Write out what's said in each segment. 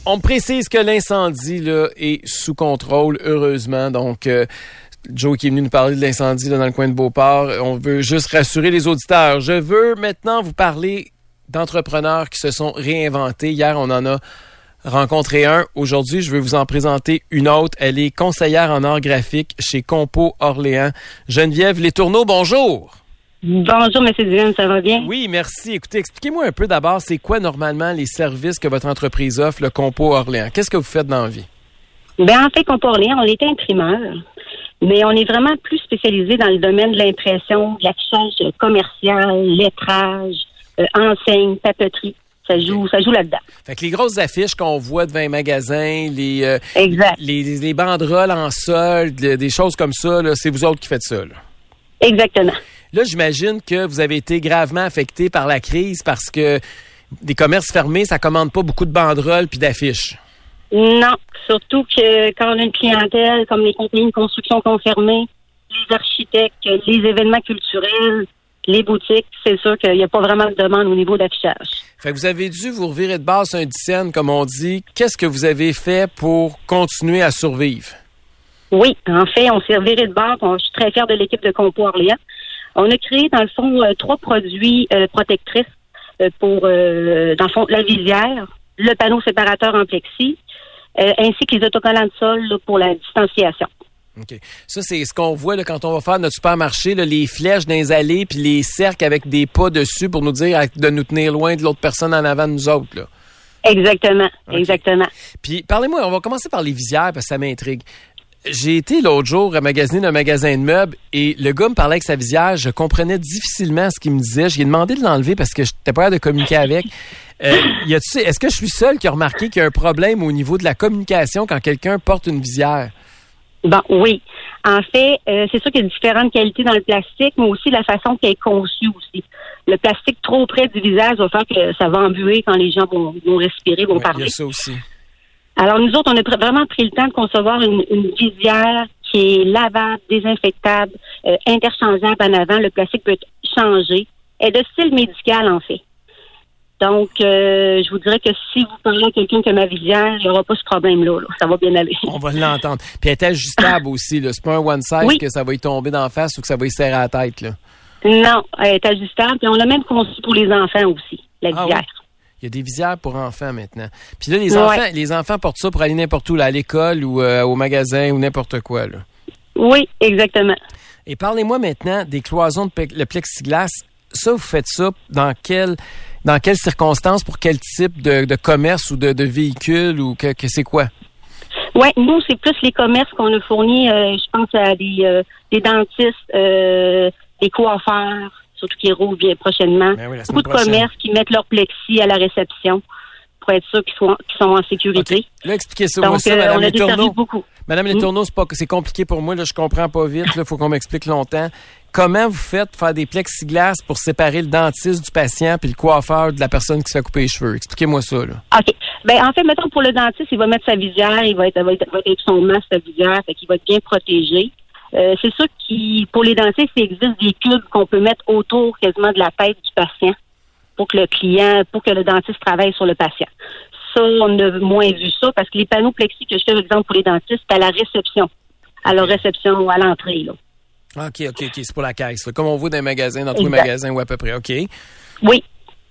On me précise que l'incendie là, est sous contrôle, heureusement. Donc, Joe qui est venu nous parler de l'incendie là, dans le coin de Beauport, on veut juste rassurer les auditeurs. Je veux maintenant vous parler d'entrepreneurs qui se sont réinventés. Hier, on en a rencontré un. Aujourd'hui, je vais vous en présenter une autre. Elle est conseillère en art graphique chez Compo Orléans. Geneviève Letourneau, bonjour. Bonjour, M. Dionne, ça va bien? Oui, merci. Écoutez, expliquez-moi un peu d'abord, c'est quoi normalement les services que votre entreprise offre, le Compo Orléans? Qu'est-ce que vous faites dans la vie? Bien, en fait, Compo Orléans, on est imprimeur, mais on est vraiment plus spécialisé dans le domaine de l'impression, de l'affichage commercial, lettrage, enseigne, papeterie. Ça joue là-dedans. Fait que les grosses affiches qu'on voit devant les magasins, exact. les banderoles en solde, des choses comme ça, là, c'est vous autres qui faites ça, là? Exactement. Là, j'imagine que vous avez été gravement affecté par la crise parce que des commerces fermés, ça commande pas beaucoup de banderoles puis d'affiches. Non, surtout que quand on a une clientèle comme les compagnies de construction confirmées, les architectes, les événements culturels, les boutiques, c'est sûr qu'il n'y a pas vraiment de demande au niveau d'affichage. Fait que vous avez dû vous revirer de base un dizaine, comme on dit. Qu'est-ce que vous avez fait pour continuer à survivre? Oui, en fait, on s'est reviré de base. Je suis très fière de l'équipe de Compo Orléans. On a créé, dans le fond, 3 produits protectrices pour, dans le fond, la visière, le panneau séparateur en plexi, ainsi que les autocollants de sol là, pour la distanciation. OK. Ça, c'est ce qu'on voit là, quand on va faire notre supermarché, là, les flèches dans les allées puis les cercles avec des pas dessus pour nous dire de nous tenir loin de l'autre personne en avant de nous autres. Là. Exactement, okay. Exactement. Puis, parlez-moi, on va commencer par les visières parce que ça m'intrigue. J'ai été l'autre jour à magasiner d'un magasin de meubles et le gars me parlait avec sa visière. Je comprenais difficilement ce qu'il me disait. Je lui ai demandé de l'enlever parce que j'étais pas capable de communiquer avec. Est-ce que je suis seul qui a remarqué qu'il y a un problème au niveau de la communication quand quelqu'un porte une visière? Bon, oui. En fait, c'est sûr qu'il y a différentes qualités dans le plastique, mais aussi la façon qu'elle est conçue aussi. Le plastique trop près du visage va faire que ça va embuer quand les gens vont respirer, vont parler. Il y a ça aussi. Alors, nous autres, on a vraiment pris le temps de concevoir une visière qui est lavable, désinfectable, interchangeable en avant. Le plastique peut être changé. Elle est de style médical, en fait. Donc, je vous dirais que si vous parlez à quelqu'un qui a ma visière, il n'y aura pas ce problème-là. Là. Ça va bien aller. On va l'entendre. Puis elle est ajustable aussi. Là. C'est pas un one size oui. Que ça va y tomber d'en face ou que ça va y serrer à la tête. Là. Non, elle est ajustable. Puis on l'a même conçu pour les enfants aussi, la visière. Oui. Il y a des visières pour enfants maintenant. Puis là, les enfants portent ça pour aller n'importe où, là, à l'école ou au magasin ou n'importe quoi. Là. Oui, exactement. Et parlez-moi maintenant des cloisons le plexiglas. Ça, vous faites ça dans quelles circonstances, pour quel type de commerce ou de véhicule ou que c'est quoi? Oui, nous, c'est plus les commerces qu'on a fournis. Je pense à des dentistes, des coiffeurs, surtout qui rouvrent bien prochainement. Ben oui, beaucoup de commerces qui mettent leur plexi à la réception pour être sûr qu'ils sont en sécurité. Okay. Là, expliquez ça. Donc, ça, Madame on a desservi beaucoup. Madame Letourneau, c'est compliqué pour moi. Là, je comprends pas vite. Il faut qu'on m'explique longtemps. Comment vous faites pour faire des plexiglas pour séparer le dentiste du patient puis le coiffeur de la personne qui se fait couper les cheveux? Expliquez-moi ça. Là. OK. Ben en fait, mettons, pour le dentiste, il va mettre sa visière, il va être avec son masque, sa visière, fait qu'il va être bien protégé. C'est sûr pour les dentistes, il existe des cubes qu'on peut mettre autour quasiment de la tête du patient pour que le dentiste travaille sur le patient. Ça, on a moins vu ça parce que les panneaux plexi que je fais, par exemple, pour les dentistes, c'est à la réception. À leur réception ou à l'entrée, là. OK. C'est pour la caisse, là. Comme on voit dans les magasins, dans tous les magasins ou à peu près. OK. Oui.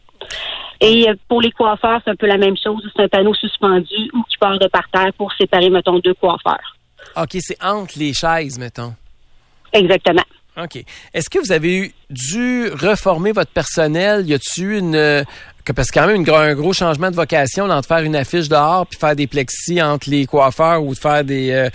Et pour les coiffeurs, c'est un peu la même chose. C'est un panneau suspendu ou qui part de par terre pour séparer, mettons, 2 coiffeurs. OK, c'est entre les chaises, mettons. Exactement. OK. Est-ce que vous avez dû reformer votre personnel? Y a-t-il parce que quand même un gros changement de vocation entre faire une affiche dehors puis faire des plexis entre les coiffeurs ou de faire des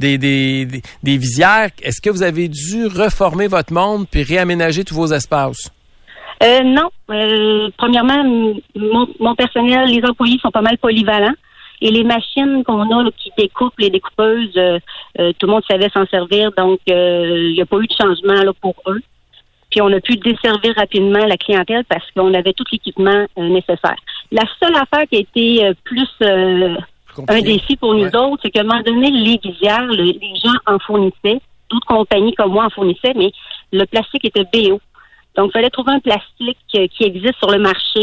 visières. Est-ce que vous avez dû reformer votre monde puis réaménager tous vos espaces? Non. Premièrement, mon personnel, les employés sont pas mal polyvalents. Et les machines qu'on a là, qui découpent, les découpeuses, tout le monde savait s'en servir. Donc, il n'y a pas eu de changement là, pour eux. Puis, on a pu desservir rapidement la clientèle parce qu'on avait tout l'équipement nécessaire. La seule affaire qui a été plus un défi pour nous autres, c'est qu'à un moment donné, les visières, les gens en fournissaient. D'autres compagnies comme moi en fournissaient, mais le plastique était BO. Donc, il fallait trouver un plastique qui existe sur le marché,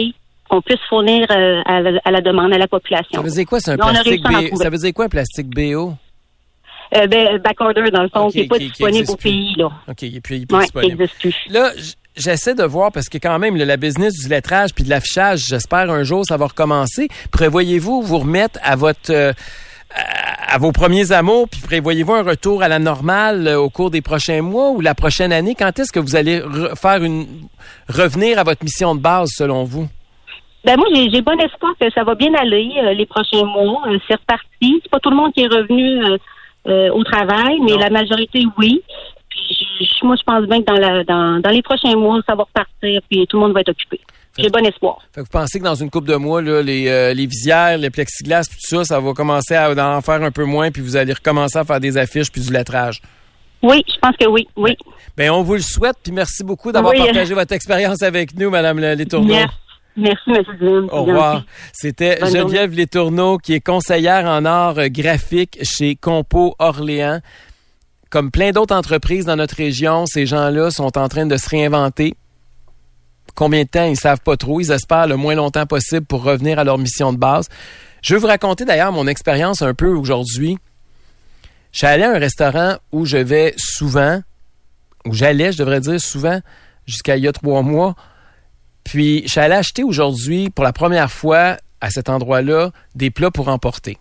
qu'on puisse fournir à la demande, à la population. Ça veut dire quoi, c'est un plastique BO? Ça veut dire quoi, un plastique BO? Backorder, dans le fond, qui n'est pas disponible au pays, là. OK, et puis il n'est pas disponible. Qui n'existe plus. Là, j'essaie de voir, parce que quand même, la business du lettrage puis de l'affichage, j'espère un jour, ça va recommencer. Prévoyez-vous vous remettre à vos premiers amours, puis prévoyez-vous un retour à la normale au cours des prochains mois ou la prochaine année? Quand est-ce que vous allez revenir à votre mission de base, selon vous? Ben moi, j'ai bon espoir que ça va bien aller les prochains mois. C'est reparti. C'est pas tout le monde qui est revenu au travail, mais la majorité, oui. Puis moi, je pense bien que dans les prochains mois, ça va repartir, puis tout le monde va être occupé. J'ai bon espoir. Fait que vous pensez que dans une couple de mois, là, les visières, les plexiglas, puis tout ça, ça va commencer à en faire un peu moins, puis vous allez recommencer à faire des affiches puis du lettrage? Oui, je pense que oui. Ben on vous le souhaite, puis merci beaucoup d'avoir partagé votre expérience avec nous, Mme Letourneau. Merci, M. Dillon. Au revoir. C'était Geneviève Letourneau, qui est conseillère en art graphique chez Compo Orléans. Comme plein d'autres entreprises dans notre région, ces gens-là sont en train de se réinventer. Combien de temps, ils ne savent pas trop. Ils espèrent le moins longtemps possible pour revenir à leur mission de base. Je vais vous raconter d'ailleurs mon expérience un peu aujourd'hui. Je suis allé à un restaurant où je vais souvent, où j'allais, je devrais dire souvent, jusqu'à il y a 3 mois. Puis, je suis allé acheter aujourd'hui, pour la première fois, à cet endroit-là, des plats pour emporter.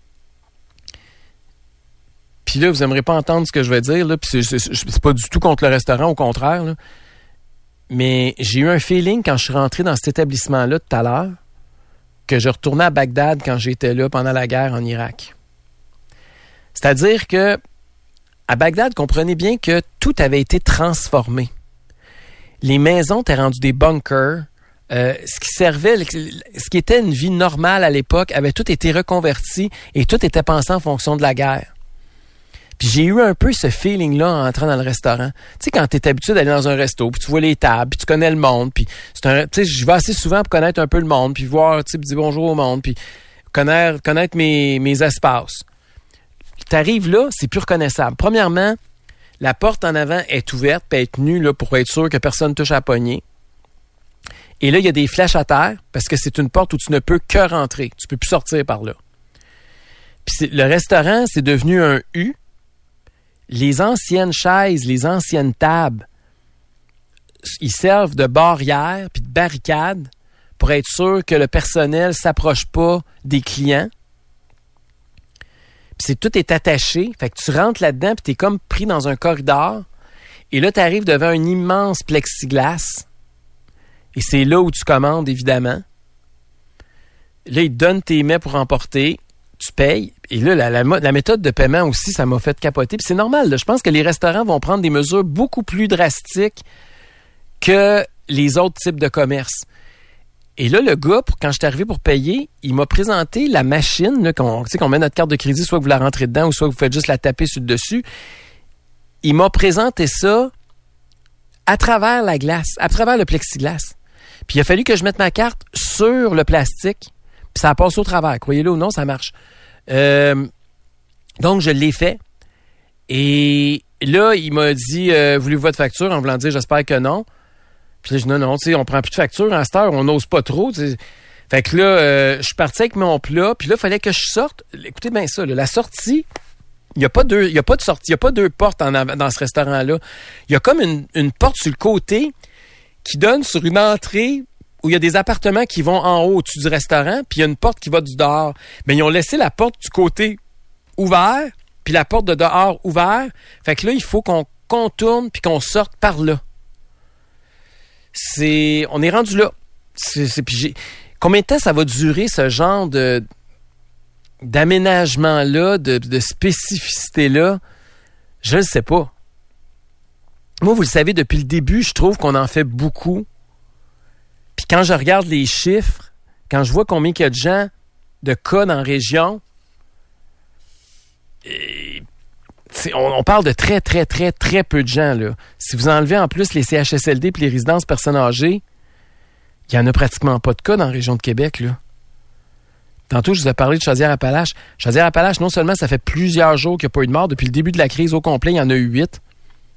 Puis là, vous n'aimerez pas entendre ce que je vais dire, là, puis c'est pas du tout contre le restaurant, au contraire, là. Mais j'ai eu un feeling quand je suis rentré dans cet établissement-là tout à l'heure que je retournais à Bagdad quand j'étais là pendant la guerre en Irak. C'est-à-dire que à Bagdad, comprenez bien que tout avait été transformé. Les maisons étaient rendues des bunkers. Ce qui était une vie normale à l'époque avait tout été reconverti et tout était pensé en fonction de la guerre. Puis j'ai eu un peu ce feeling-là en entrant dans le restaurant. Tu sais, quand tu es habitué d'aller dans un resto, puis tu vois les tables, puis tu connais le monde, puis tu sais, je vais assez souvent pour connaître un peu le monde, puis voir, tu sais, puis dire bonjour au monde, puis connaître mes espaces. Tu arrives là, c'est plus reconnaissable. Premièrement, la porte en avant est ouverte, puis elle est tenue là, pour être sûr que personne ne touche à la poignée. Et là, il y a des flèches à terre, parce que c'est une porte où tu ne peux que rentrer. Tu peux plus sortir par là. Puis le restaurant, c'est devenu un U. Les anciennes chaises, les anciennes tables, ils servent de barrière puis de barricade pour être sûr que le personnel ne s'approche pas des clients. Puis tout est attaché. Fait que tu rentres là-dedans puis tu es comme pris dans un corridor. Et là, tu arrives devant un immense plexiglas. Et c'est là où tu commandes, évidemment. Là, ils te donnent tes mets pour emporter. Tu payes. Et là, la méthode de paiement aussi, ça m'a fait capoter. Puis c'est normal, là. Je pense que les restaurants vont prendre des mesures beaucoup plus drastiques que les autres types de commerces. Et là, le gars, quand je suis arrivé pour payer, il m'a présenté la machine, là, qu'on met notre carte de crédit, soit que vous la rentrez dedans, ou soit que vous faites juste la taper sur le dessus. Il m'a présenté ça à travers la glace, à travers le plexiglas. Puis il a fallu que je mette ma carte sur le plastique. Puis ça passe au travers. Croyez-le ou non, ça marche. Donc, je l'ai fait. Et là, il m'a dit, voulez-vous votre facture? En voulant dire, j'espère que non. Puis là, je dis, non, tu sais, on prend plus de facture. À cette heure, on n'ose pas trop. T'sais. Fait que là, je suis parti avec mon plat. Puis là, il fallait que je sorte. Écoutez bien ça, là, la sortie, il n'y a pas de sortie. Il n'y a pas 2 portes dans ce restaurant-là. Il y a comme une porte sur le côté qui donne sur une entrée où il y a des appartements qui vont en haut au-dessus du restaurant, puis il y a une porte qui va du dehors. Mais ils ont laissé la porte du côté ouverte, puis la porte de dehors ouverte. Fait que là, il faut qu'on contourne puis qu'on sorte par là. On est rendu là. Combien de temps ça va durer, ce genre d'aménagement-là, de spécificité-là? Je ne sais pas. Moi, vous le savez, depuis le début, je trouve qu'on en fait beaucoup. Puis quand je regarde les chiffres, quand je vois combien il y a de gens, de cas dans la région, on parle de très, très, très, très peu de gens, là. Si vous enlevez en plus les CHSLD et les résidences personnes âgées, il n'y en a pratiquement pas de cas dans la région de Québec, là. Tantôt, je vous ai parlé de Chaudière-Appalaches. Chaudière-Appalaches, non seulement ça fait plusieurs jours qu'il n'y a pas eu de mort, depuis le début de la crise au complet, il y en a eu 8.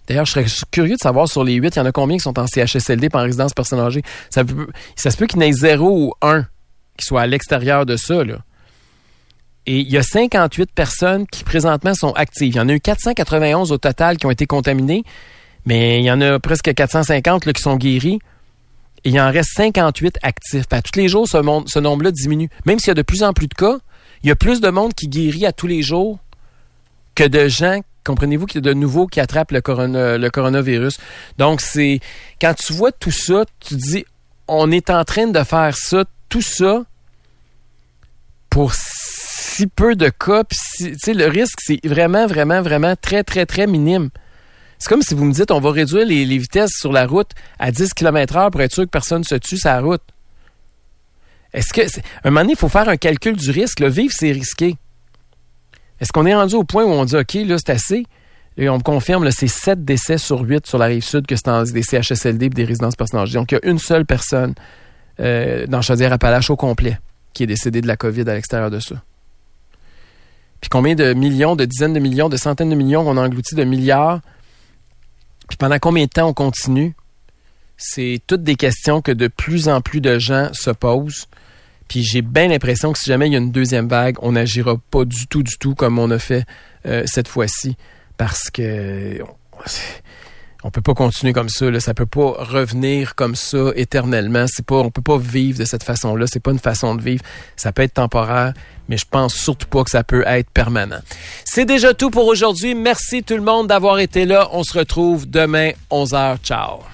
D'ailleurs, je serais curieux de savoir sur les 8, il y en a combien qui sont en CHSLD, par résidence personnes âgées. Ça se peut qu'il y en ait 0 ou 1 qui soient à l'extérieur de ça, là. Et il y a 58 personnes qui, présentement, sont actives. Il y en a eu 491 au total qui ont été contaminées, mais il y en a presque 450 là, qui sont guéris. Et il en reste 58 actifs. Puis à tous les jours, ce nombre-là diminue. Même s'il y a de plus en plus de cas, il y a plus de monde qui guérit à tous les jours que de gens, comprenez-vous, qu'il y a de nouveaux qui attrapent le coronavirus. Donc, c'est quand tu vois tout ça, tu te dis, on est en train de faire ça, tout ça, pour si peu de cas. Puis, le risque, c'est vraiment, vraiment, vraiment très, très, très minime. C'est comme si vous me dites, on va réduire les vitesses sur la route à 10 km/h pour être sûr que personne ne se tue sur la route. Est-ce que, un moment donné, il faut faire un calcul du risque. Là. Vivre, c'est risqué. Est-ce qu'on est rendu au point où on dit, OK, là, c'est assez? Et on me confirme, là, c'est 7 décès sur 8 sur la Rive-Sud que c'est dans des CHSLD et des résidences personnes âgées. Donc, il y a une seule personne dans Chaudière-Appalaches au complet qui est décédée de la COVID à l'extérieur de ça. Puis combien de millions, de dizaines de millions, de centaines de millions qu'on a engloutis, de milliards? Puis pendant combien de temps on continue? C'est toutes des questions que de plus en plus de gens se posent. Puis j'ai bien l'impression que si jamais il y a une deuxième vague, on n'agira pas du tout comme on a fait cette fois-ci. Parce que on peut pas continuer comme ça. Là. Ça peut pas revenir comme ça éternellement. On peut pas vivre de cette façon-là. C'est pas une façon de vivre. Ça peut être temporaire, mais je pense surtout pas que ça peut être permanent. C'est déjà tout pour aujourd'hui. Merci tout le monde d'avoir été là. On se retrouve demain, 11h. Ciao.